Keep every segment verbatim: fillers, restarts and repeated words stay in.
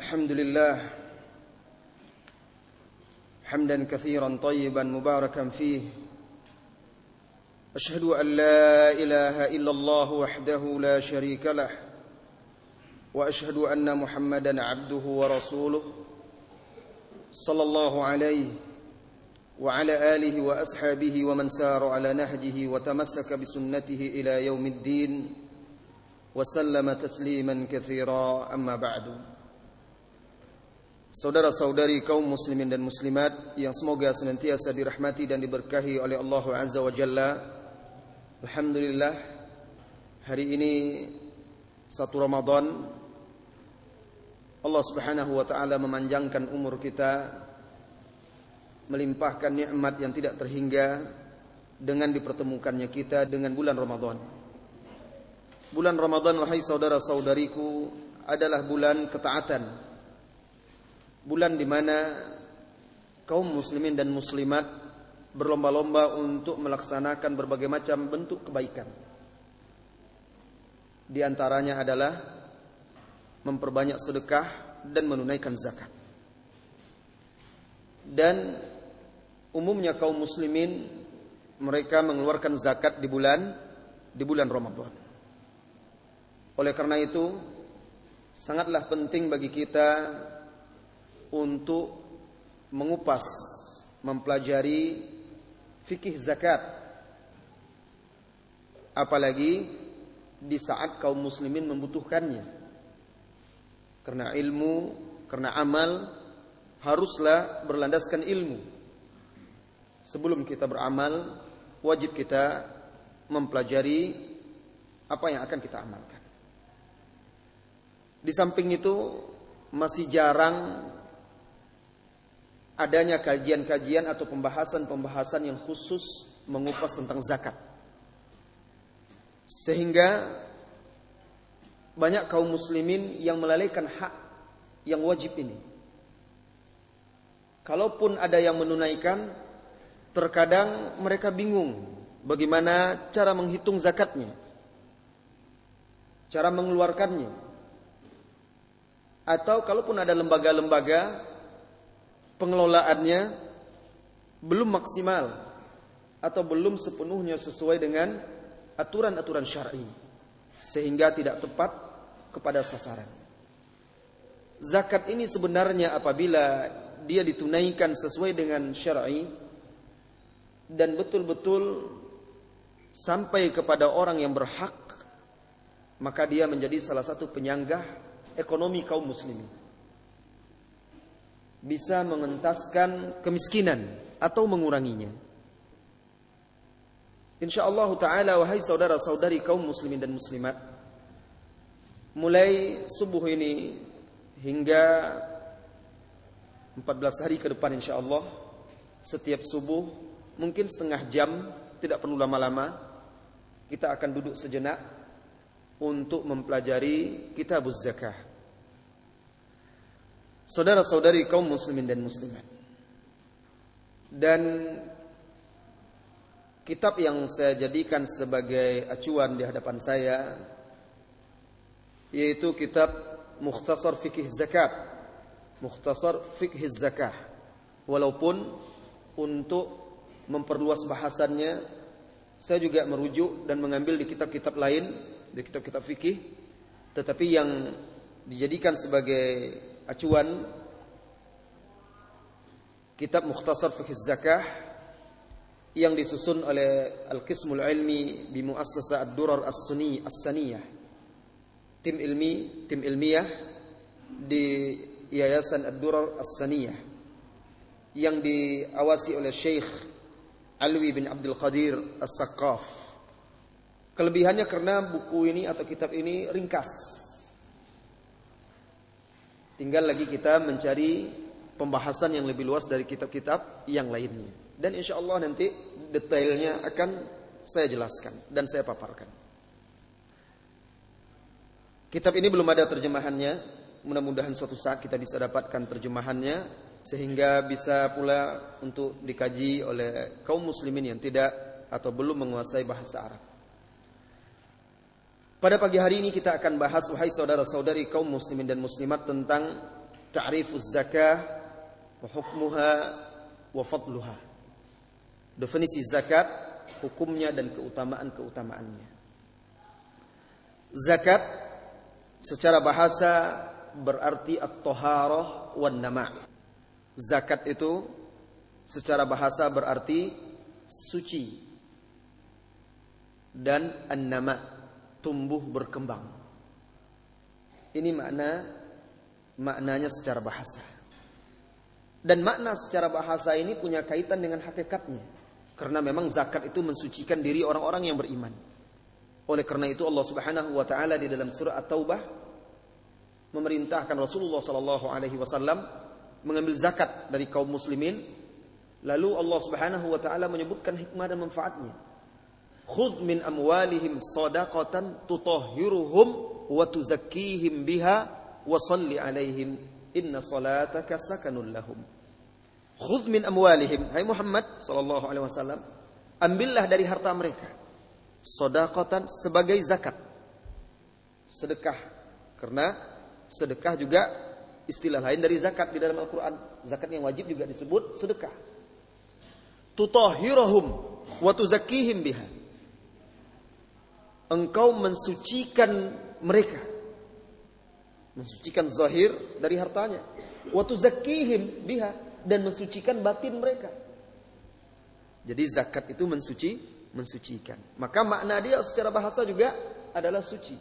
الحمد لله حمدا كثيرا طيبا مباركا فيه أشهد أن لا إله إلا الله وحده لا شريك له وأشهد أن محمدا عبده ورسوله صلى الله عليه وعلى آله وأصحابه ومن سار على نهجه وتمسك بسنته إلى يوم الدين وسلم تسليما كثيرا أما بعد. Saudara-saudari kaum muslimin dan muslimat yang semoga senantiasa dirahmati dan diberkahi oleh Allah Azza wa Jalla. Alhamdulillah, hari ini satu Ramadan, Allah Subhanahu wa taala memanjangkan umur kita, melimpahkan nikmat yang tidak terhingga dengan dipertemukannya kita dengan bulan Ramadan. Bulan Ramadan, wahai saudara-saudariku, adalah bulan ketaatan. Bulan di mana kaum muslimin dan muslimat berlomba-lomba untuk melaksanakan berbagai macam bentuk kebaikan. Di antaranya adalah memperbanyak sedekah dan menunaikan zakat. Dan umumnya kaum muslimin mereka mengeluarkan zakat di bulan di bulan Ramadan. Oleh karena itu sangatlah penting bagi kita untuk mengupas, mempelajari fikih zakat, apalagi di saat kaum muslimin membutuhkannya. Karena ilmu, karena amal haruslah berlandaskan ilmu. Sebelum kita beramal, wajib kita mempelajari apa yang akan kita amalkan. Di samping itu masih jarang adanya kajian-kajian atau pembahasan-pembahasan yang khusus mengupas tentang zakat. Sehingga banyak kaum muslimin yang melalaikan hak yang wajib ini. Kalaupun ada yang menunaikan, terkadang mereka bingung bagaimana cara menghitung zakatnya, cara mengeluarkannya. Atau kalaupun ada lembaga-lembaga pengelolaannya belum maksimal atau belum sepenuhnya sesuai dengan aturan-aturan syar'i, sehingga tidak tepat kepada sasaran. Zakat ini sebenarnya apabila dia ditunaikan sesuai dengan syar'i dan betul-betul sampai kepada orang yang berhak, maka dia menjadi salah satu penyanggah ekonomi kaum muslimin. Bisa mengentaskan kemiskinan atau menguranginya. Insyaallah ta'ala, wahai saudara-saudari kaum muslimin dan muslimat, mulai subuh ini hingga empat belas hari ke depan insyaallah, setiap subuh mungkin setengah jam, tidak perlu lama-lama, kita akan duduk sejenak untuk mempelajari kitabuz zakah. Saudara-saudari kaum muslimin dan muslimat, dan kitab yang saya jadikan sebagai acuan di hadapan saya yaitu kitab Mukhtasar Fikih Zakat, Mukhtasar Fikih Zakah. Walaupun untuk memperluas bahasannya saya juga merujuk dan mengambil di kitab-kitab lain, di kitab-kitab fikih, tetapi yang dijadikan sebagai acuan kitab Mukhtasar Fikih Zakah yang disusun oleh Al-Qismul Ilmi bi Muassasah Ad-Durar As-Sunni As-Saniyah, tim ilmi, tim ilmiah di Yayasan Ad-Durar As-Saniyah yang diawasi oleh Syekh Alwi bin Abdul Qadir As-Saqqaf. Kelebihannya karena buku ini atau kitab ini ringkas. Tinggal lagi kita mencari pembahasan yang lebih luas dari kitab-kitab yang lainnya. Dan insya Allah nanti detailnya akan saya jelaskan dan saya paparkan. Kitab ini belum ada terjemahannya. Mudah-mudahan suatu saat kita bisa dapatkan terjemahannya, sehingga bisa pula untuk dikaji oleh kaum muslimin yang tidak atau belum menguasai bahasa Arab. Pada pagi hari ini kita akan bahas, wahai saudara-saudari kaum muslimin dan muslimat, tentang ta'rifuz zakah wa hukmuha wa fadluha. Definisi zakat, hukumnya dan keutamaan-keutamaannya. Zakat secara bahasa berarti at-taharah wan nama'. Zakat itu secara bahasa berarti suci dan an-nama', tumbuh berkembang. Ini makna maknanya secara bahasa. Dan makna secara bahasa ini punya kaitan dengan hakikatnya. Karena memang zakat itu mensucikan diri orang-orang yang beriman. Oleh karena itu Allah Subhanahu wa taala di dalam surah At-Taubah memerintahkan Rasulullah sallallahu alaihi wasallam mengambil zakat dari kaum muslimin. Lalu Allah Subhanahu wa taala menyebutkan hikmah dan manfaatnya. Khudh min amwalihim shadaqatan tutahhiruhum wa tuzakkihim biha wa shalli alaihim inna salataka sakanun lahum. Khudh min amwalihim, hai Muhammad sallallahu alaihi wasallam, ambillah dari harta mereka shadaqatan sebagai zakat, sedekah. Karena sedekah juga istilah lain dari zakat di dalam Al-Quran. Zakat yang wajib juga disebut sedekah. Tutahhiruhum wa tuzakkihim biha, engkau mensucikan mereka, mensucikan zahir dari hartanya, wa tuzakkihim biha, dan mensucikan batin mereka. Jadi zakat itu mensuci, mensucikan. Maka makna dia secara bahasa juga adalah suci.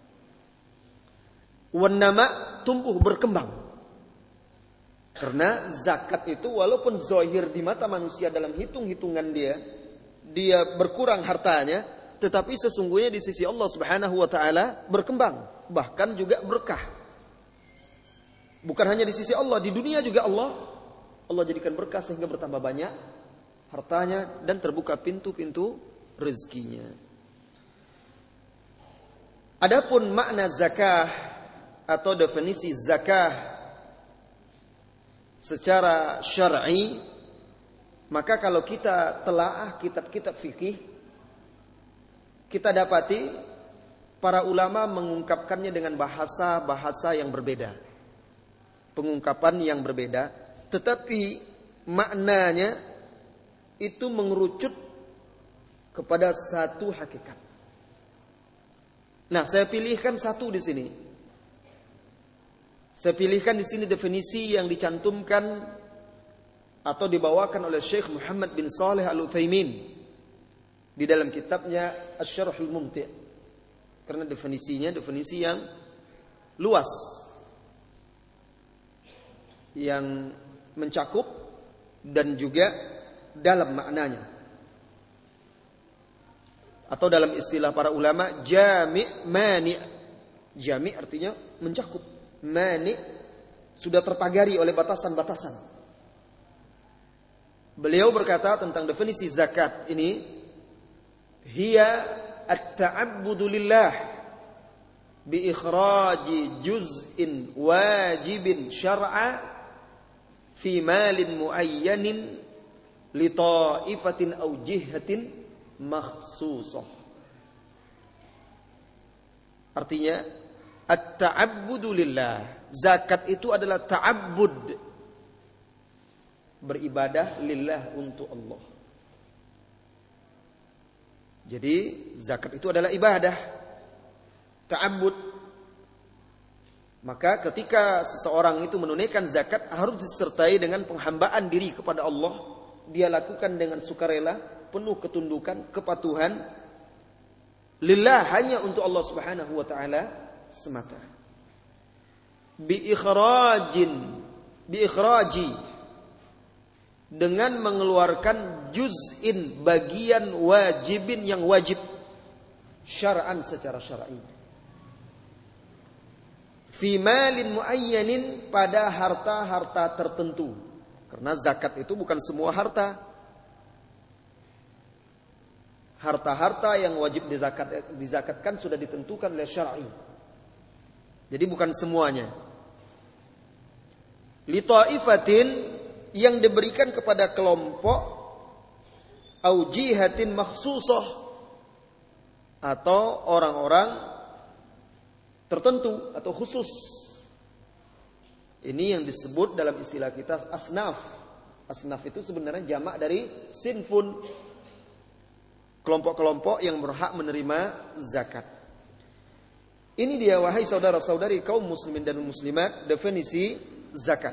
Wan nama', tumbuh berkembang. Karena zakat itu walaupun zahir di mata manusia dalam hitung-hitungan dia, dia berkurang hartanya, tetapi sesungguhnya di sisi Allah Subhanahu wa taala berkembang, bahkan juga berkah. Bukan hanya di sisi Allah, di dunia juga Allah Allah jadikan berkah sehingga bertambah banyak hartanya dan terbuka pintu-pintu rezekinya. Adapun makna zakah atau definisi zakah secara syar'i, maka kalau kita telaah kitab-kitab fikih, kita dapati para ulama mengungkapkannya dengan bahasa-bahasa yang berbeda, pengungkapan yang berbeda, tetapi maknanya itu mengerucut kepada satu hakikat. Nah, saya pilihkan satu di sini. Saya pilihkan di sini definisi yang dicantumkan atau dibawakan oleh Syekh Muhammad bin Shalih Al-Utsaimin di dalam kitabnya Asy-Syarhul Mumti'. Karena definisinya definisi yang luas, yang mencakup dan juga dalam maknanya. Atau dalam istilah para ulama, jami' mani'. Jami' artinya mencakup. Mani' sudah terpagari oleh batasan-batasan. Beliau berkata tentang definisi zakat ini, hiya at-ta'abbudu lillah bi ikhraji juz'in wajibin syar'a fi malin muayyanin li ta'ifatin aw jihatin makhsusah. Artinya at-ta'abbudu lillah, zakat itu adalah ta'abbud, beribadah lillah, untuk Allah. Jadi zakat itu adalah ibadah, ta'abbud. Maka ketika seseorang itu menunaikan zakat harus disertai dengan penghambaan diri kepada Allah. Dia lakukan dengan sukarela, penuh ketundukan, kepatuhan lillah, hanya untuk Allah Subhanahu wa taala semata. Bi ikhrajin, bi ikhraji, dengan mengeluarkan juz'in, bagian wajibin yang wajib syar'an, secara syar'i. Fi malin muayyanin, pada harta-harta tertentu. Karena zakat itu bukan semua harta. Harta-harta yang wajib dizakat, dizakatkan sudah ditentukan oleh syar'i. Jadi bukan semuanya. Li ta'ifatin, yang diberikan kepada kelompok, au jihatin makhsusah, atau orang-orang tertentu atau khusus. Ini yang disebut dalam istilah kita asnaf. Asnaf itu sebenarnya jamak dari sinfun. Kelompok-kelompok yang berhak menerima zakat. Ini dia wahai saudara-saudari kaum muslimin dan muslimat definisi zakat.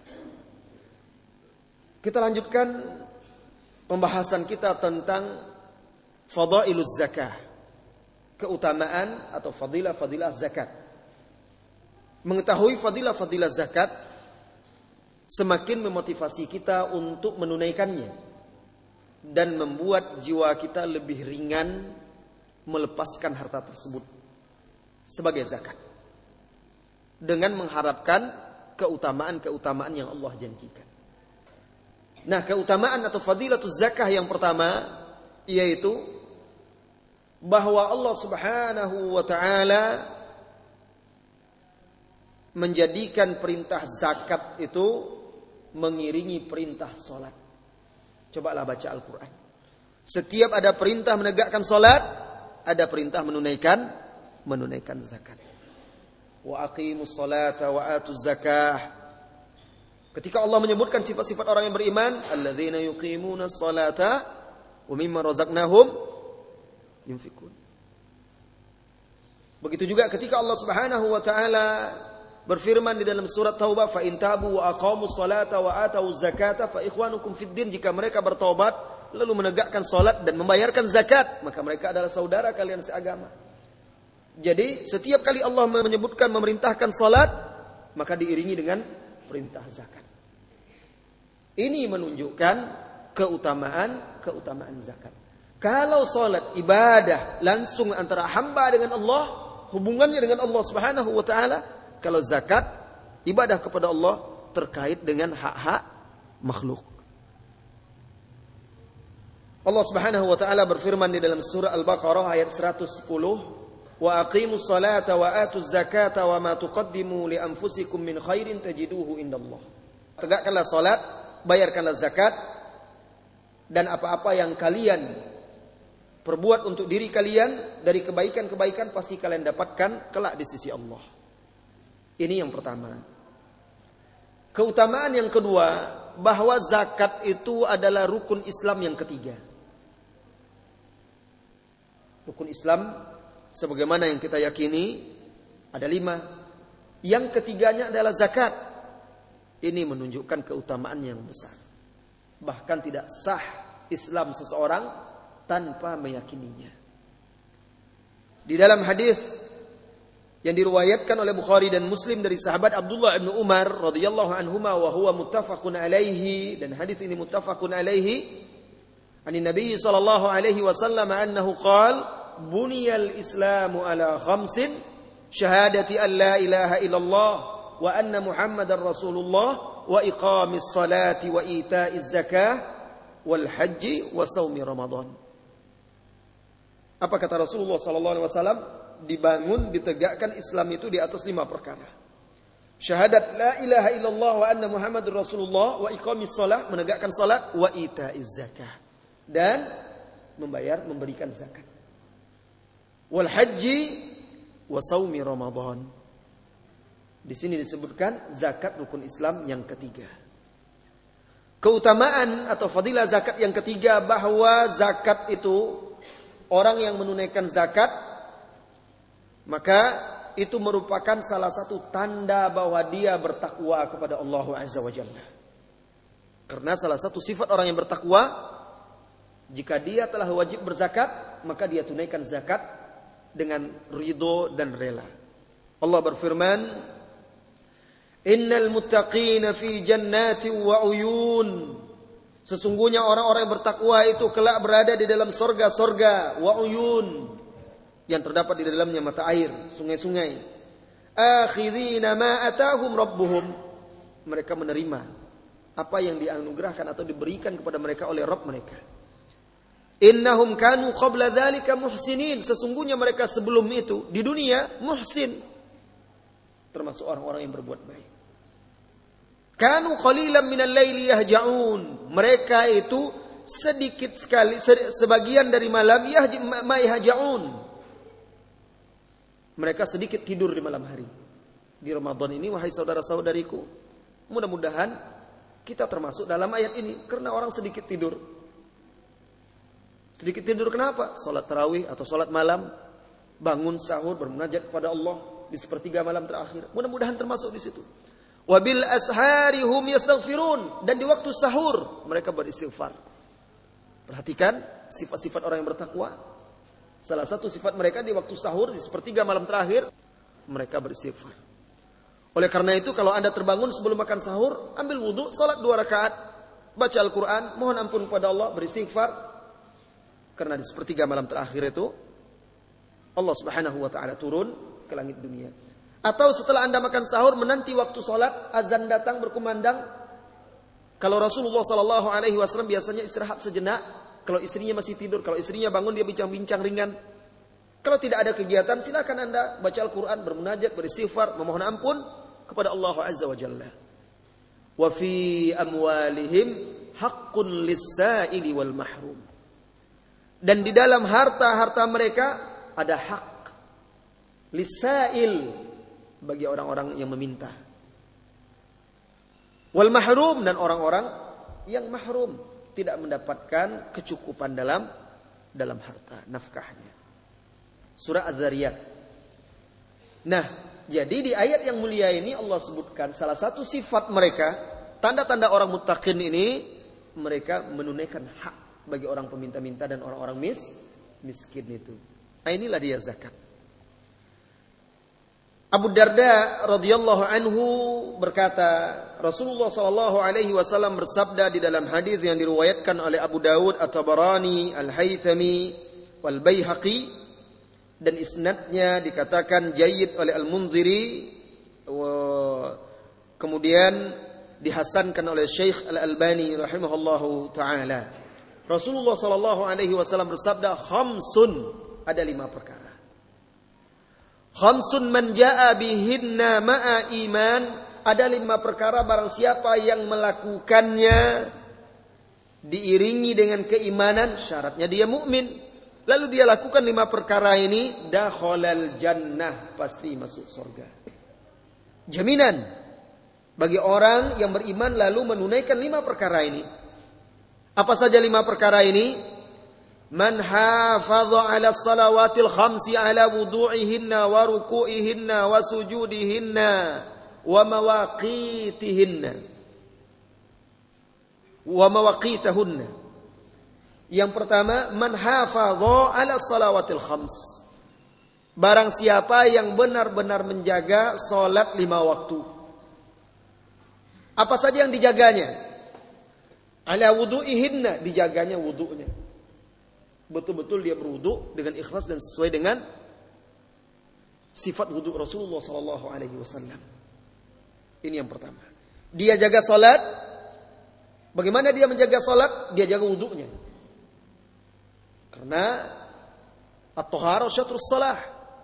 Kita lanjutkan pembahasan kita tentang fadailuz zakah. Keutamaan atau fadilah-fadilah zakat. Mengetahui fadilah-fadilah zakat semakin memotivasi kita untuk menunaikannya dan membuat jiwa kita lebih ringan melepaskan harta tersebut sebagai zakat dengan mengharapkan keutamaan-keutamaan yang Allah janjikan. Nah, keutamaan atau fadilatuz zakah yang pertama yaitu bahwa Allah Subhanahu wa taala menjadikan perintah zakat itu mengiringi perintah salat. Cobalah baca Al-Quran. Setiap ada perintah menegakkan salat, ada perintah menunaikan menunaikan zakat. Wa aqimus salata wa atuz zakah. Ketika Allah menyebutkan sifat-sifat orang yang beriman, alladzina yuqimunas salata wa mimma razaqnahum yunfikun. Begitu juga ketika Allah Subhanahu wa taala berfirman di dalam surat Taubah, fa in tabu wa aqamus salata wa atuz zakata fa ikhwanukum fid din. Jika mereka bertaubat lalu menegakkan salat dan membayarkan zakat, maka mereka adalah saudara kalian seagama. Jadi setiap kali Allah menyebutkan memerintahkan salat, maka diiringi dengan perintah zakat. Ini menunjukkan keutamaan-keutamaan zakat. Kalau salat ibadah langsung antara hamba dengan Allah, hubungannya dengan Allah Subhanahu wa taala, kalau zakat ibadah kepada Allah terkait dengan hak-hak makhluk. Allah Subhanahu wa taala berfirman di dalam surah Al-Baqarah ayat seratus sepuluh, "Wa aqimus salata wa atuz zakata wa ma tuqaddimu li anfusikum min khairin tajiduhu indallah." Tegakkanlah salat, bayarkanlah zakat, dan apa-apa yang kalian perbuat untuk diri kalian dari kebaikan-kebaikan pasti kalian dapatkan kelak di sisi Allah. Ini yang pertama. Keutamaan yang kedua, bahwa zakat itu adalah rukun Islam yang ketiga. Rukun Islam sebagaimana yang kita yakini ada lima. Yang ketiganya adalah zakat. Ini menunjukkan keutamaan yang besar. Bahkan tidak sah Islam seseorang tanpa meyakininya. Di dalam hadis yang diriwayatkan oleh Bukhari dan Muslim dari sahabat Abdullah bin Umar radhiyallahu anhuma wa huwa muttafaqun alaihi, dan hadis ini muttafaqun alaihi, ani Nabi sallallahu alaihi wasallam annahu qala buniyal islamu ala khamsin syahadati an la ilaha illallah wa anna muhammadar rasulullah wa iqamis salati wa itaiz zakah wal haji wa shaumi ramadan. Apa kata Rasulullah sallallahu alaihi wasallam? Dibangun, ditegakkan Islam itu di atas lima perkara. Syahadat la ilaha illallah wa anna muhammadur rasulullah wa iqamis shalah, menegakkan salat, wa itaiz zakah, dan membayar memberikan zakat. Wal haji wa shaumi ramadan. Di sini disebutkan zakat rukun Islam yang ketiga. Keutamaan atau fadilah zakat yang ketiga, bahwa zakat itu orang yang menunaikan zakat, maka itu merupakan salah satu tanda bahwa dia bertakwa kepada Allah Azza wa Jalla. Karena salah satu sifat orang yang bertakwa, jika dia telah wajib berzakat, maka dia tunaikan zakat dengan ridho dan rela. Allah berfirman, "Innal muttaqina fi jannatin wa uyun." Sesungguhnya orang-orang yang bertakwa itu kelak berada di dalam sorga-sorga, wa uyun, yang terdapat di dalamnya mata air, sungai-sungai. Akhidhina ma atahum rabbuhum. Mereka menerima apa yang dianugerahkan atau diberikan kepada mereka oleh Rabb mereka. Innahum kanu qabla dzalika muhsinin. Sesungguhnya mereka sebelum itu di dunia muhsin, termasuk orang-orang yang berbuat baik. Kanu qalilan minal laili yahja'un. Mereka itu sedikit sekali, sebagian dari malam yahja'un. Mereka sedikit tidur di malam hari. di Ramadan ini, wahai saudara-saudariku, mudah-mudahan kita termasuk dalam ayat ini. Karena orang sedikit tidur. Sedikit tidur kenapa? Salat tarawih atau salat malam, bangun sahur bermunajat kepada Allah di sepertiga malam terakhir. Mudah-mudahan termasuk di situ. Wabil ashari hum yastaghfirun, dan di waktu sahur mereka beristighfar. Perhatikan sifat-sifat orang yang bertakwa. Salah satu sifat mereka di waktu sahur di sepertiga malam terakhir mereka beristighfar. Oleh karena itu kalau Anda terbangun sebelum makan sahur, ambil wudu, salat dua rakaat, baca Al-Quran, mohon ampun kepada Allah, beristighfar. Karena di sepertiga malam terakhir itu Allah Subhanahu wa taala turun ke langit dunia. Atau setelah Anda makan sahur menanti waktu salat, azan datang berkumandang. Kalau Rasulullah sallallahu alaihi wasallam biasanya istirahat sejenak, kalau istrinya masih tidur, kalau istrinya bangun dia bincang-bincang ringan. Kalau tidak ada kegiatan, silakan Anda baca Al-Quran, bermunajat, beristighfar, memohon ampun kepada Allah Azza wa Jalla. Wa fi amwalihim haqqun lis-sa'ili wal mahrum. Dan di dalam harta-harta mereka ada hak lis-sa'il, bagi orang-orang yang meminta. Wal mahrum, dan orang-orang yang mahrum, tidak mendapatkan kecukupan dalam dalam harta nafkahnya. Surah Az-Zariyat. Nah, jadi di ayat yang mulia ini Allah sebutkan salah satu sifat mereka, tanda-tanda orang muttaqin ini, mereka menunaikan hak bagi orang peminta-minta dan orang-orang mis, miskin itu. Nah, inilah dia zakat. Abu Darda radhiyallahu anhu berkata, Rasulullah sallallahu alaihi wasallam bersabda di dalam hadis yang diriwayatkan oleh Abu Dawud, At-Tabarani, Al-Haythami, wal Baihaqi, dan isnadnya dikatakan jayyid oleh Al-Munziri, kemudian dihasankan oleh Syekh Al-Albani rahimahullahu taala. Rasulullah sallallahu alaihi wasallam bersabda, khamsun, ada lima perkara. Khamsun man jaa bihinna ma'a iman, ada lima perkara barang siapa yang melakukannya diiringi dengan keimanan, syaratnya dia mukmin. Lalu dia lakukan lima perkara ini, dakhalal jannah, pasti masuk surga. Jaminan bagi orang yang beriman lalu menunaikan lima perkara ini. Apa saja lima perkara ini? Man hafadha ala salawatil khamsi ala wudu'ihinna wa ruku'ihinna wa sujudihinna wa mawaqitihinna wa mawaqitahunna. Yang pertama, man hafadha ala salawatil khams, barang siapa yang benar-benar menjaga salat lima waktu. Apa saja yang dijaganya? Ala wudu'ihinna, dijaganya wudu'nya. Betul-betul dia berwudu dengan ikhlas dan sesuai dengan sifat wudu Rasulullah sallallahu alaihi wasallam. Ini yang pertama. Dia jaga salat. Bagaimana dia menjaga salat? Dia jaga wudunya. Karena at-taharah syatrus salah.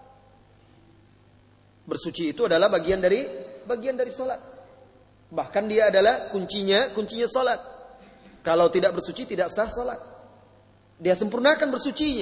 Bersuci itu adalah bagian dari bagian dari salat. Bahkan dia adalah kuncinya, kuncinya salat. Kalau tidak bersuci tidak sah salat. Dia sempurnakan bersucinya.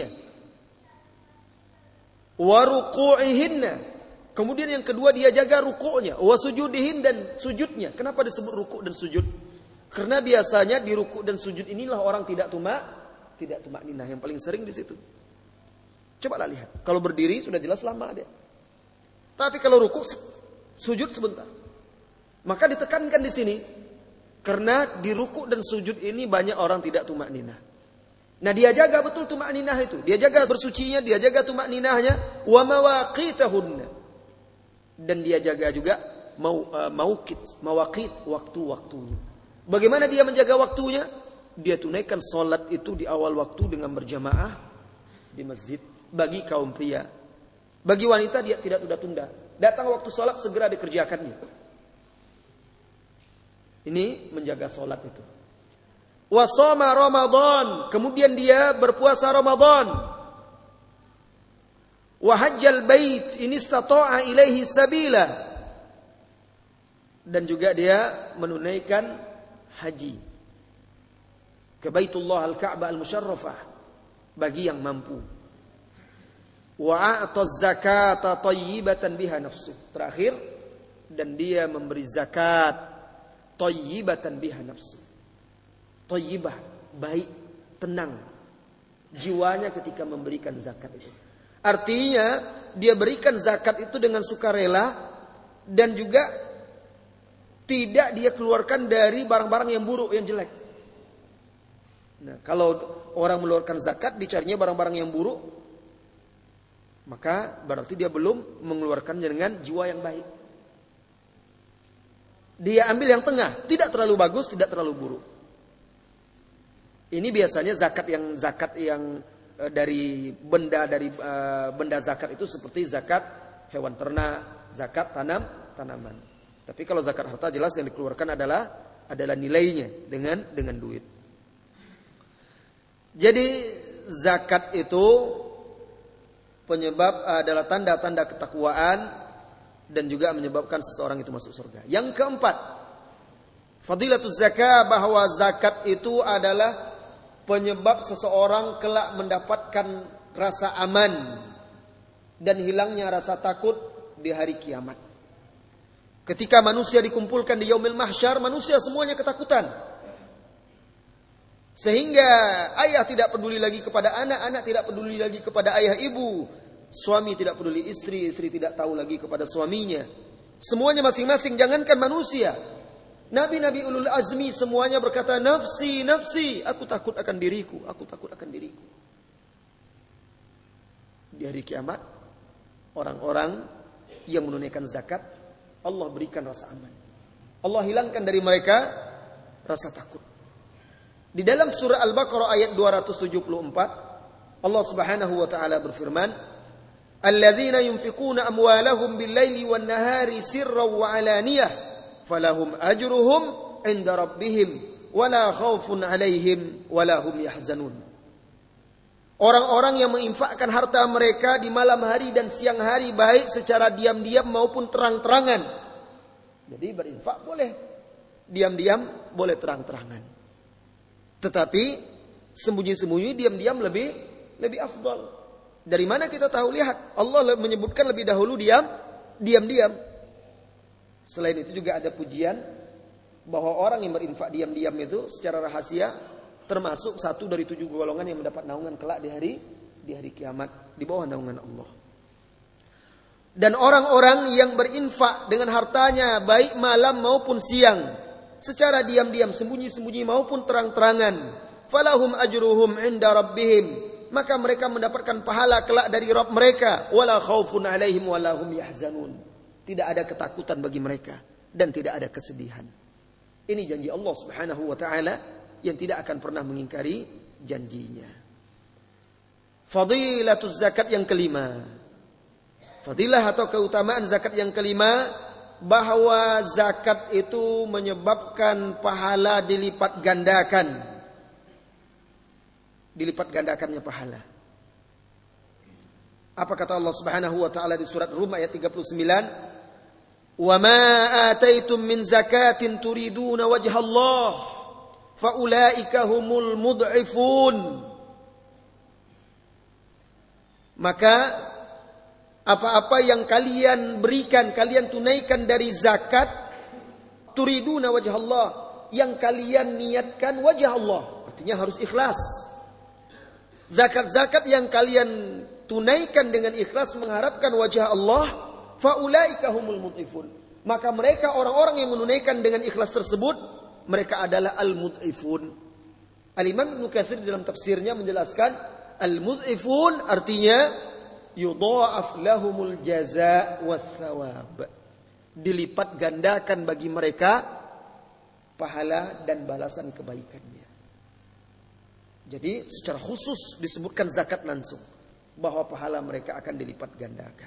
Wa ruku'ihinna. Kemudian yang kedua dia jaga ruku'nya. Wa sujudihin, dan sujudnya. Kenapa disebut ruku' dan sujud? Karena biasanya di ruku' dan sujud inilah orang tidak tumak, tidak tumak ninah, yang paling sering di situ. Coba lah lihat. Kalau berdiri sudah jelas lama dia. Tapi kalau ruku', sujud sebentar. Maka ditekankan di sini. Karena di ruku' dan sujud ini banyak orang tidak tumak ninah. Nah, dia jaga betul tumak ninah itu. Dia jaga bersucinya, dia jaga tumak ninahnya. Wa mawaqitahunna. Dan dia jaga juga mau, uh, mauqit, mawaqit, waktu-waktunya. Bagaimana dia menjaga waktunya? Dia tunaikan solat itu di awal waktu dengan berjamaah di masjid. Bagi kaum pria. Bagi wanita dia tidak tunda-tunda. Datang waktu solat segera dikerjakannya. Ini menjaga solat itu. Wasoma Ramadan, kemudian dia berpuasa Ramadan. Wa hajjal bait in istata'a ilaihi sabila. Dan juga dia menunaikan haji ke Baitullah Al-Ka'bah Al-Musharrafah bagi yang mampu. Wa a'ta zakata tayyibatan biha nafsuh. Terakhir, dan dia memberi zakat, thayyibatan biha nafsu. Thayyibah, baik, tenang jiwanya ketika memberikan zakat itu. Artinya dia berikan zakat itu dengan sukarela dan juga tidak dia keluarkan dari barang-barang yang buruk, yang jelek. Nah, kalau orang mengeluarkan zakat dicarinya barang-barang yang buruk, maka berarti dia belum mengeluarkannya dengan jiwa yang baik. Dia ambil yang tengah, tidak terlalu bagus, tidak terlalu buruk. Ini biasanya zakat yang zakat yang e, dari benda dari e, benda zakat itu seperti zakat hewan ternak, zakat tanam tanaman. Tapi kalau zakat harta jelas yang dikeluarkan adalah adalah nilainya dengan dengan duit. Jadi zakat itu penyebab adalah tanda-tanda ketakwaan dan juga menyebabkan seseorang itu masuk surga. Yang keempat, fadilatuz zakah, bahwa zakat itu adalah penyebab seseorang kelak mendapatkan rasa aman dan hilangnya rasa takut di hari kiamat. Ketika manusia dikumpulkan di yaumil mahsyar, manusia semuanya ketakutan. Sehingga ayah tidak peduli lagi kepada anak, anak tidak peduli lagi kepada ayah ibu, suami tidak peduli istri, istri tidak tahu lagi kepada suaminya. Semuanya masing-masing, jangankan manusia. Nabi-nabi ulul azmi semuanya berkata, nafsi, nafsi, aku takut akan diriku, aku takut akan diriku. Di hari kiamat, orang-orang yang menunaikan zakat, Allah berikan rasa aman. Allah hilangkan dari mereka rasa takut. Di dalam surah Al-Baqarah ayat dua ratus tujuh puluh empat, Allah Subhanahu wa taala berfirman, "Alladzina yunfiquna amwalahum bil-laili wan-nahari sirran wa 'alaniyah, falahum ajruhum 'inda rabbihim wala khaufun 'alaihim wala hum yahzanun." Orang-orang yang menginfakkan harta mereka di malam hari dan siang hari, baik secara diam-diam maupun terang-terangan. Jadi berinfak boleh diam-diam, boleh terang-terangan. Tetapi sembunyi-sembunyi, diam-diam lebih lebih afdal. Dari mana kita tahu? Lihat, Allah menyebutkan lebih dahulu diam, diam-diam. Selain itu juga ada pujian bahwa orang yang berinfak diam-diam itu secara rahasia termasuk satu dari tujuh golongan yang mendapat naungan kelak di hari di hari kiamat di bawah naungan Allah. Dan orang-orang yang berinfak dengan hartanya baik malam maupun siang, secara diam-diam, sembunyi-sembunyi maupun terang-terangan, falahum ajruhum 'inda rabbihim, maka mereka mendapatkan pahala kelak dari Rabb mereka, wala khaufun 'alaihim wala hum yahzanun. Tidak ada ketakutan bagi mereka dan tidak ada kesedihan. Ini janji Allah Subhanahu wa taala yang tidak akan pernah mengingkari janjinya. Fadilatuz zakat yang kelima. Fadilah atau keutamaan zakat yang kelima, bahwa zakat itu menyebabkan pahala dilipat gandakan. Dilipat gandakannya pahala. Apa kata Allah Subhanahu wa taala di surat Rum ayat tiga puluh sembilan? "Wa ma ataitum min zakatin turiduna wajha Allah, fa ulaika humul mud'ifun." Maka apa-apa yang kalian berikan, kalian tunaikan dari zakat, turiduna wajh Allah, yang kalian niatkan wajah Allah, artinya harus ikhlas. Zakat-zakat yang kalian tunaikan dengan ikhlas mengharapkan wajah Allah, faulaika humul mud'ifun, maka mereka orang-orang yang menunaikan dengan ikhlas tersebut, mereka adalah al-mud'ifun. Al-Imam Ibnu Katsir dalam tafsirnya menjelaskan al-mud'ifun artinya yudha'af lahumul jazaa' wath-thawab, dilipat gandakan bagi mereka pahala dan balasan kebaikannya. Jadi secara khusus disebutkan zakat langsung, bahwa pahala mereka akan dilipat gandakan.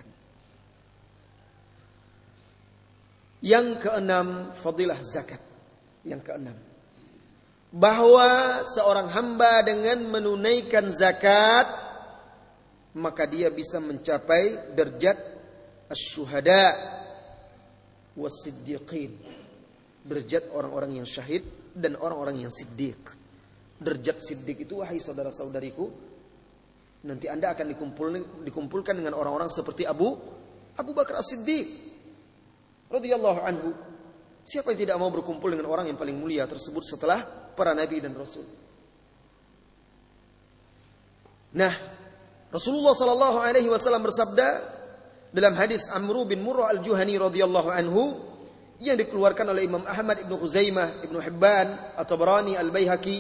Yang keenam, fadilah zakat. Yang keenam, bahwa seorang hamba dengan menunaikan zakat, maka dia bisa mencapai derajat asy-syuhada was-siddiqin, derajat orang-orang yang syahid dan orang-orang yang siddiq. Derajat siddiq itu, wahai saudara-saudariku, nanti Anda akan dikumpulkan, dikumpulkan dengan orang-orang seperti Abu Abu Bakar As-Siddiq. radhiyallahu anhu. Siapa yang tidak mau berkumpul dengan orang yang paling mulia tersebut setelah para nabi dan rasul? Nah, Rasulullah sallallahu alaihi wasallam bersabda dalam hadis Amr bin Murrah al-Juhani radhiyallahu anhu yang dikeluarkan oleh Imam Ahmad, Ibnu Khuzaimah, Ibnu Hibban, At-Tabarani, Al-Baihaqi,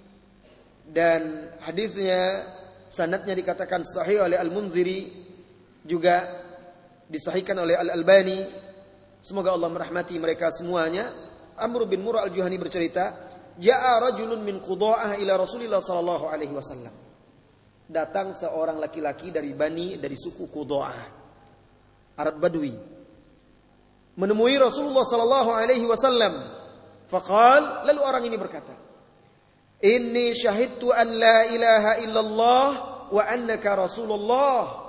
dan hadisnya sanadnya dikatakan sahih oleh Al-Munziri, juga disahihkan oleh Al-Albani. Semoga Allah merahmati mereka semuanya. Amr bin Murrah al-Juhani bercerita, ja'a rajulun min Qudha'ah ila Rasulillah sallallahu alaihi wasallam. Datang seorang laki-laki dari Bani, dari suku Qudha'ah, Arab Badui, menemui Rasulullah sallallahu alaihi wasallam. Faqal, lalu orang ini berkata, inni syahidtu an la ilaha illallah wa annaka Rasulullah.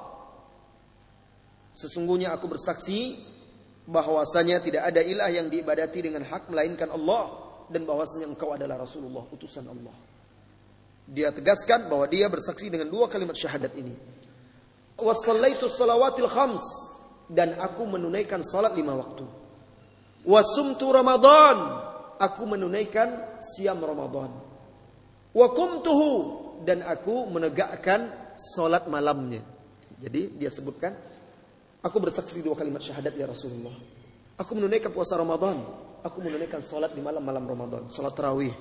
Sesungguhnya aku bersaksi bahwasanya tidak ada ilah yang diibadati dengan hak melainkan Allah, dan bahwasanya engkau adalah Rasulullah, utusan Allah. Dia tegaskan bahwa dia bersaksi dengan dua kalimat syahadat ini. Wasallaitu salawatil khams, dan aku menunaikan salat lima waktu. Wasumtu Ramadan, aku menunaikan siam Ramadan. Wa qumtuhu, dan aku menegakkan salat malamnya. Jadi dia sebutkan, aku bersaksi dua kalimat syahadat ya Rasulullah. Aku menunaikan puasa Ramadan. Aku menunaikan salat di malam-malam Ramadan, salat tarawih.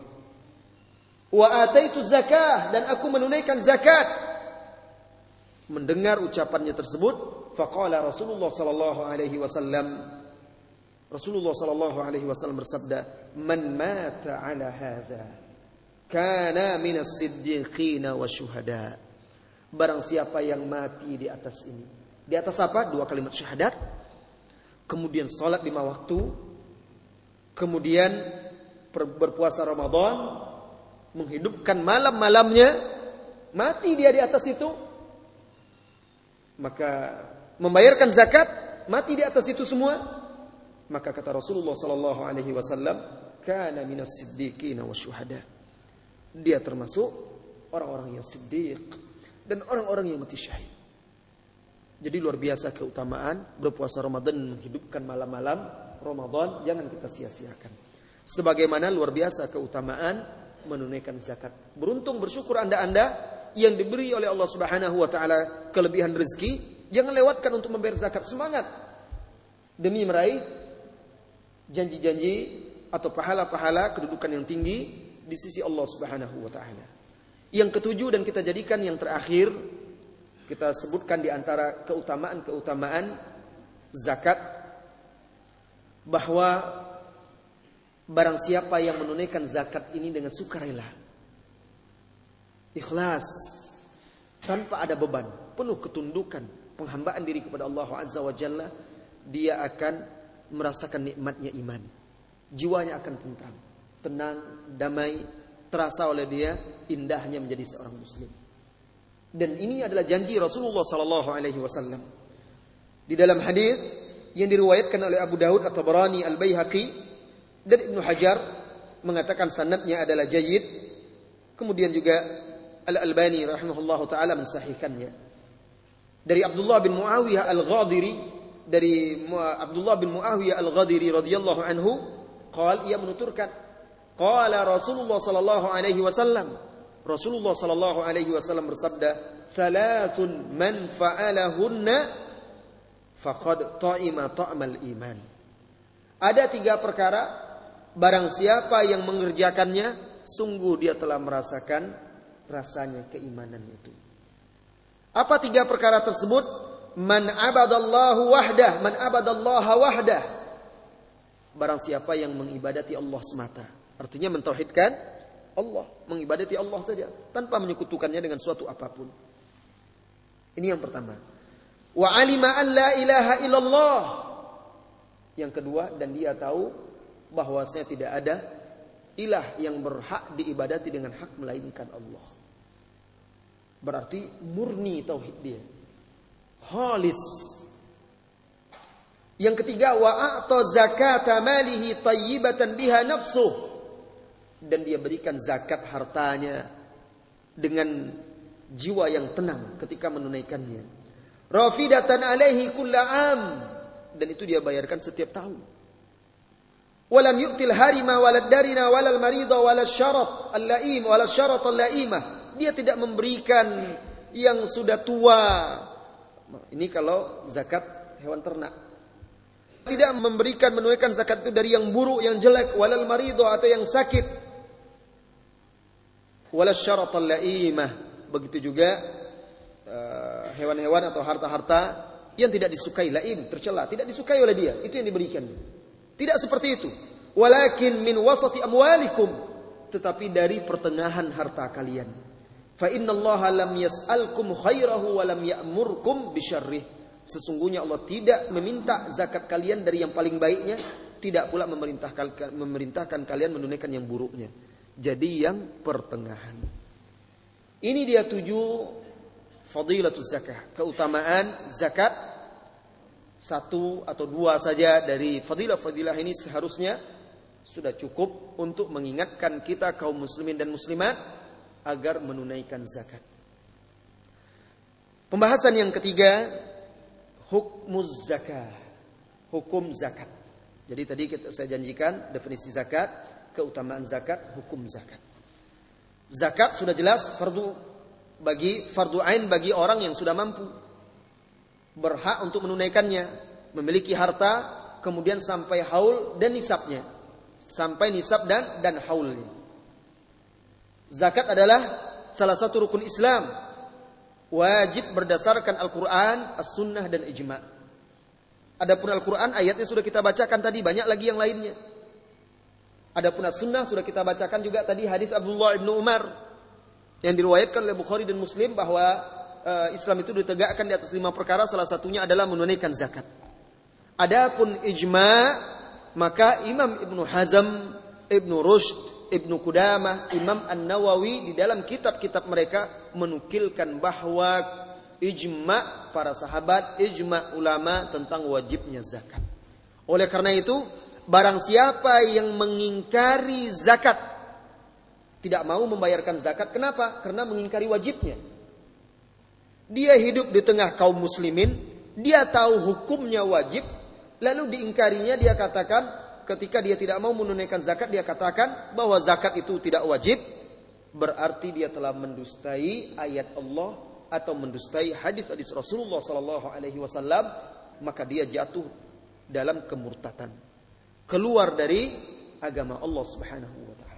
Wa ataitu zakah, dan aku menunaikan zakat. Mendengar ucapannya tersebut, faqala Rasulullah sallallahu alaihi wasallam, Rasulullah sallallahu alaihi wasallam bersabda, man mata ala hadza kana minas siddiqin wasyuhada. Barang siapa yang mati di atas ini, di atas apa? Dua kalimat syahadat, kemudian salat lima waktu, kemudian berpuasa Ramadan, menghidupkan malam-malamnya, mati dia di atas itu, maka membayarkan zakat, mati di atas itu semua, maka kata Rasulullah sallallahu alaihi wasallam, kana minas siddiqin wasyuhada. Dia termasuk orang-orang yang siddiq dan orang-orang yang mati syahid. Jadi luar biasa keutamaan berpuasa Ramadan, menghidupkan malam-malam Ramadan, jangan kita sia-siakan. Sebagaimana luar biasa keutamaan menunaikan zakat. Beruntung, bersyukur anda-anda yang diberi oleh Allah Subhanahu wa taala kelebihan rezeki, jangan lewatkan untuk membayar zakat. Semangat demi meraih janji-janji atau pahala-pahala kedudukan yang tinggi di sisi Allah Subhanahu wa taala. Yang ketujuh, dan kita jadikan yang terakhir, kita sebutkan di antara keutamaan-keutamaan zakat, bahwa barang siapa yang menunaikan zakat ini dengan sukarela, ikhlas, tanpa ada beban, penuh ketundukan, penghambaan diri kepada Allah Azza wa Jalla, dia akan merasakan nikmatnya iman. Jiwanya akan tentram, tenang, damai, terasa oleh dia indahnya menjadi seorang muslim. Dan ini adalah janji Rasulullah sallallahu alaihi wasallam. Di dalam hadis yang diriwayatkan oleh Abu Daud, At-Tabarani, Al-Baihaqi, dan Ibnu Hajar mengatakan sanadnya adalah jayyid. Kemudian juga Al-Albani rahimahullahu taala mensahihkannya. Dari Abdullah bin Muawiyah Al-Ghadiri, dari Abdullah bin Muawiyah Al-Ghadiri radhiyallahu anhu, qala, ia menuturkan, qala Rasulullah sallallahu alaihi wasallam, Rasulullah sallallahu alaihi wasallam bersabda, "Thalathun man fa'alahunna faqad ta'ima ta'mal iman." Ada tiga perkara, barang siapa yang mengerjakannya, sungguh dia telah merasakan rasanya keimanan itu. Apa tiga perkara tersebut? Man abadallahu wahdah, man abadallaha wahdah. Barang siapa yang mengibadati Allah semata. Artinya mentauhidkan Allah, mengibadati Allah saja tanpa menyekutukannya dengan suatu apapun. Ini yang pertama. Wa alima an la ilaha illallah. Yang kedua, dan dia tahu bahwasanya tidak ada ilah yang berhak diibadati dengan hak melainkan Allah. Berarti murni tauhid dia, khalis. Yang ketiga, wa a'ta zakata malihi tayyibatan biha nafsuh. Dan dia berikan zakat hartanya dengan jiwa yang tenang ketika menunaikannya. Rafidatan alaihi kulla am. dan itu dia bayarkan setiap tahun. Walam yu'til harima walad darina walal marida walal syarat al-laim walal syarat al-laimah. Dia tidak memberikan yang sudah tua. Ini kalau zakat hewan ternak. Tidak memberikan menunaikan zakat itu dari yang buruk, yang jelek, walal marida atau yang sakit. Walal syarat al-laimah. Begitu juga uh, hewan-hewan atau harta-harta yang tidak disukai, laim, tercela, tidak disukai oleh dia, itu yang diberikan. Tidak seperti itu. Walakin min wasati amwalikum, tetapi dari pertengahan harta kalian. Fa innallaha lam yas'alkum khairahu wa lam ya'murkum bisyarrih. Sesungguhnya Allah tidak meminta zakat kalian dari yang paling baiknya, tidak pula memerintahkan memerintahkan kalian menunaikan yang buruknya. Jadi yang pertengahan. Ini dia tujuh fadilatus zakah, keutamaan zakat. Satu atau dua saja dari fadilah-fadilah ini seharusnya sudah cukup untuk mengingatkan kita kaum muslimin dan muslimat agar menunaikan zakat. Pembahasan yang ketiga, hukmuz zakah, hukum zakat. Jadi tadi kita, saya janjikan definisi zakat, keutamaan zakat, hukum zakat. Zakat sudah jelas fardu bagi fardu ain bagi orang yang sudah mampu, berhak untuk menunaikannya, memiliki harta, kemudian sampai haul dan nisabnya, sampai nisab dan dan haulnya. Zakat adalah salah satu rukun Islam, wajib berdasarkan Al-Quran, As-Sunnah dan Ijma'. Adapun Al-Quran ayatnya sudah kita bacakan tadi, banyak lagi yang lainnya. Adapun As-Sunnah sudah kita bacakan juga tadi hadis Abdullah bin Umar yang diriwayatkan oleh Bukhari dan Muslim bahwa uh, Islam itu ditegakkan di atas lima perkara, salah satunya adalah menunaikan zakat. Adapun ijma', maka Imam Ibnu Hazm, Ibnu Rushd, Ibnu Qudamah, Imam An-Nawawi di dalam kitab-kitab mereka menukilkan bahwa ijma' para sahabat, ijma' ulama tentang wajibnya zakat. Oleh karena itu, barang siapa yang mengingkari zakat, tidak mau membayarkan zakat, kenapa? Karena mengingkari wajibnya. Dia hidup di tengah kaum muslimin, dia tahu hukumnya wajib, lalu diingkarinya, dia katakan, ketika dia tidak mau menunaikan zakat, dia katakan bahwa zakat itu tidak wajib, berarti dia telah mendustai ayat Allah atau mendustai hadis-hadis Rasulullah sallallahu alaihi wasallam, maka dia jatuh dalam kemurtatan, keluar dari agama Allah Subhanahu wa taala.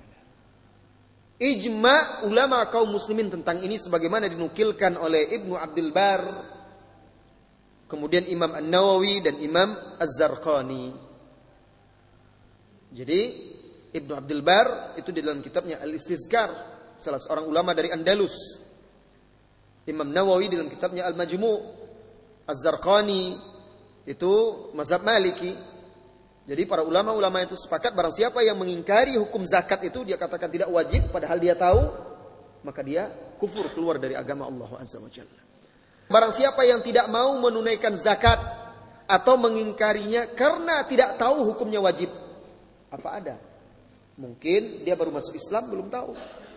Ijma' ulama kaum muslimin tentang ini sebagaimana dinukilkan oleh Ibnu Abdul Bar, kemudian Imam An-Nawawi dan Imam Az-Zarqani. Jadi Ibnu Abdul Bar itu di dalam kitabnya Al-Istizkar, salah seorang ulama dari Andalus. Imam Nawawi di dalam kitabnya Al-Majmu', Az-Zarqani itu mazhab Maliki. Jadi para ulama-ulama itu sepakat barang siapa yang mengingkari hukum zakat itu, dia katakan tidak wajib padahal dia tahu, maka dia kufur, keluar dari agama Allah Azza wa Jalla. Barang siapa yang tidak mau menunaikan zakat atau mengingkarinya karena tidak tahu hukumnya wajib, apa ada? Mungkin dia baru masuk Islam belum tahu,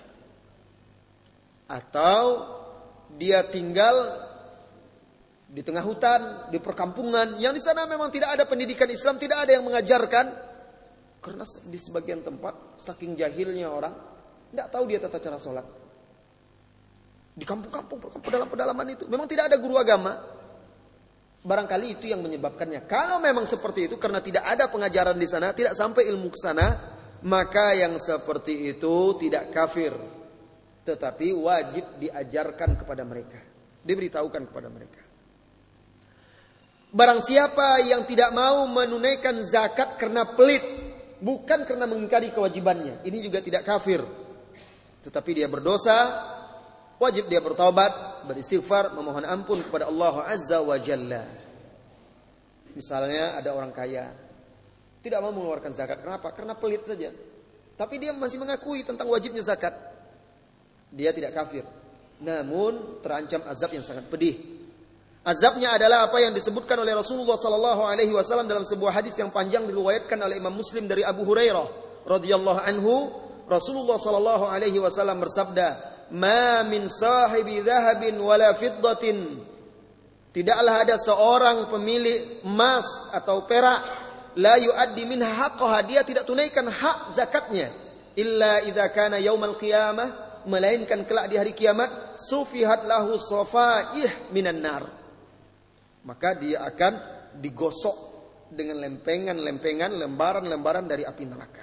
atau dia tinggal di tengah hutan, di perkampungan, yang di sana memang tidak ada pendidikan Islam, tidak ada yang mengajarkan. Karena di sebagian tempat, saking jahilnya orang, tidak tahu dia tata cara sholat. Di kampung-kampung, pedalaman-pedalaman itu, memang tidak ada guru agama. Barangkali itu yang menyebabkannya. Kalau memang seperti itu, karena tidak ada pengajaran di sana, tidak sampai ilmu ke sana, maka yang seperti itu tidak kafir, tetapi wajib diajarkan kepada mereka, diberitahukan kepada mereka. Barang siapa yang tidak mau menunaikan zakat karena pelit, bukan karena mengingkari kewajibannya, ini juga tidak kafir, tetapi dia berdosa, wajib dia bertaubat, beristighfar, memohon ampun kepada Allah Azza wa Jalla. Misalnya ada orang kaya, tidak mau mengeluarkan zakat, kenapa? Karena pelit saja, tapi dia masih mengakui tentang wajibnya zakat, dia tidak kafir, namun terancam azab yang sangat pedih. Azabnya adalah apa yang disebutkan oleh Rasulullah sallallahu alaihi wasallam dalam sebuah hadis yang panjang diriwayatkan oleh Imam Muslim dari Abu Hurairah radhiyallahu anhu. Rasulullah sallallahu alaihi wasallam bersabda, "Ma min sahibi dhahabin wala fiddatin Tidaklah ada seorang pemilik emas atau perak la yuaddi minha haqqaha, dia tidak tunaikan hak zakatnya, illa idza kana yaumal qiyamah, melainkan kelak di hari kiamat, sufihat lahu safaih minan nar, maka dia akan digosok dengan lempengan-lempengan, lembaran-lembaran dari api neraka.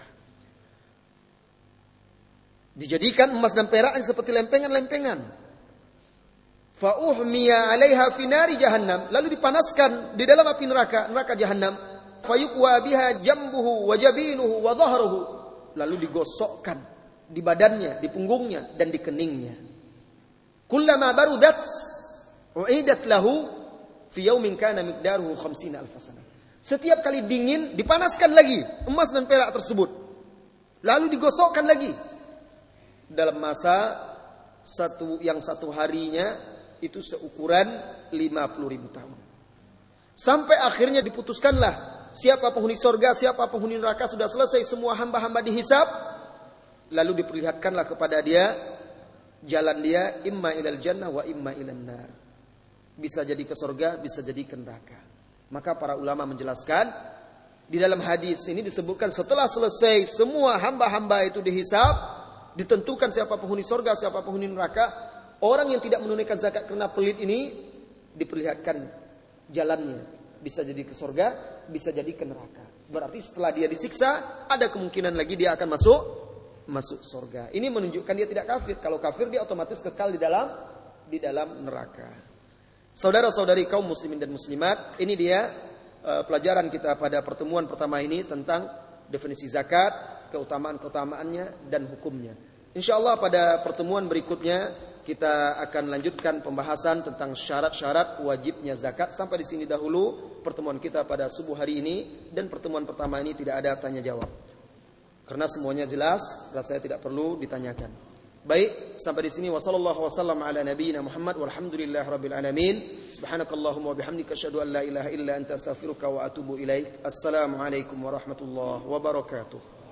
Dijadikan emas dan peraknya seperti lempengan-lempengan. Fa uhmiya 'alaiha fi nari jahannam, lalu dipanaskan di dalam api neraka, neraka jahannam. Fayuqwa biha jambuhu wa jabinuhu wa dhahruhu, lalu digosokkan di badannya, di punggungnya dan di keningnya. Kullama barudat u'idat lahu fi yaumin kana miqdaruhu khamsina alf sanah. Setiap kali dingin dipanaskan lagi emas dan perak tersebut, lalu digosokkan lagi dalam masa satu yang satu harinya itu seukuran lima puluh ribu tahun. Sampai akhirnya diputuskanlah siapa penghuni surga, siapa penghuni neraka. Sudah selesai semua hamba-hamba dihisab, lalu diperlihatkanlah kepada dia jalan dia, imma ilal jannah wa imma ilan nar. Bisa jadi ke surga, bisa jadi ke neraka. Maka para ulama menjelaskan di dalam hadis ini disebutkan setelah selesai semua hamba-hamba itu dihisab, ditentukan siapa penghuni surga, siapa penghuni neraka. Orang yang tidak menunaikan zakat karena pelit ini diperlihatkan jalannya, bisa jadi ke surga, bisa jadi ke neraka. Berarti setelah dia disiksa, ada kemungkinan lagi dia akan masuk masuk surga. Ini menunjukkan dia tidak kafir. Kalau kafir dia otomatis kekal di dalam di dalam neraka. Saudara-saudari kaum muslimin dan muslimat, ini dia uh, pelajaran kita pada pertemuan pertama ini tentang definisi zakat, keutamaan-keutamaannya dan hukumnya. Insyaallah pada pertemuan berikutnya kita akan lanjutkan pembahasan tentang syarat-syarat wajibnya zakat. Sampai di sini dahulu pertemuan kita pada subuh hari ini, dan pertemuan pertama ini tidak ada tanya jawab karena semuanya jelas, rasanya tidak perlu ditanyakan. Baik, sampai di sini wasallallahu wasallam ala nabiyyina Muhammad walhamdulillahi rabbil alamin. Subhanakallahumma wa bihamdika asyhadu an la ilaha illa anta astaghfiruka wa atubu ilaik. Assalamualaikum warahmatullahi wabarakatuh.